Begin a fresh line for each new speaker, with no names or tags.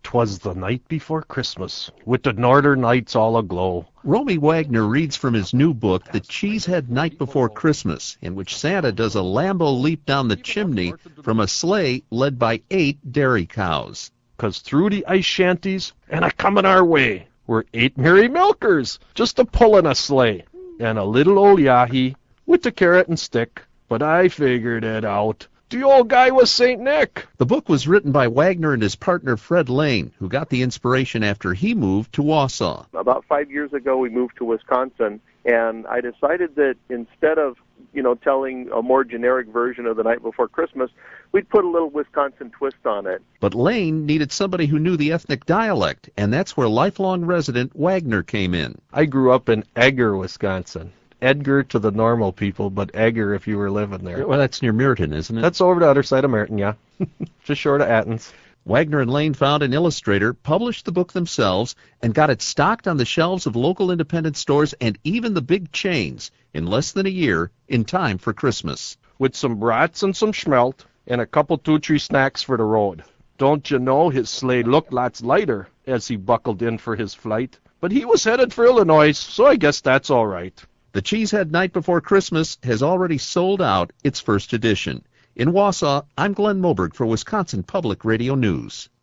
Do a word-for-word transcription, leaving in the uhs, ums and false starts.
'Twas the night before Christmas, with the northern lights all aglow.
Romy Wagner reads from his new book, The Cheesehead Night Before Christmas, in which Santa does a Lambo leap down the chimney from a sleigh led by eight dairy cows.
'Cause through the ice shanties, and a comin' our way, were eight merry milkers, just a pullin' a sleigh, and a little old Yahi with the carrot and stick. But I figured it out. The old guy was Saint Nick.
The book was written by Wagner and his partner Fred Lane, who got the inspiration after he moved to Wausau.
About five years ago, we moved to Wisconsin, and I decided that instead of, you know, telling a more generic version of The Night Before Christmas, we'd put a little Wisconsin twist on it.
But Lane needed somebody who knew the ethnic dialect, and that's where lifelong resident Wagner came in.
I grew up in Egger, Wisconsin. Edgar to the normal people, but Egger if you were living there.
Well, that's near Merton, isn't it?
That's over the other side of Merton, yeah. Just short of Athens.
Wagner and Lane found an illustrator, published the book themselves, and got it stocked on the shelves of local independent stores and even the big chains in less than a year, in time for Christmas.
With some brats and some schmelt, and a couple two-tree snacks for the road. Don't you know his sleigh looked lots lighter as he buckled in for his flight? But he was headed for Illinois, so I guess that's all right.
The Cheesehead Night Before Christmas has already sold out its first edition. In Wausau, I'm Glenn Moberg for Wisconsin Public Radio News.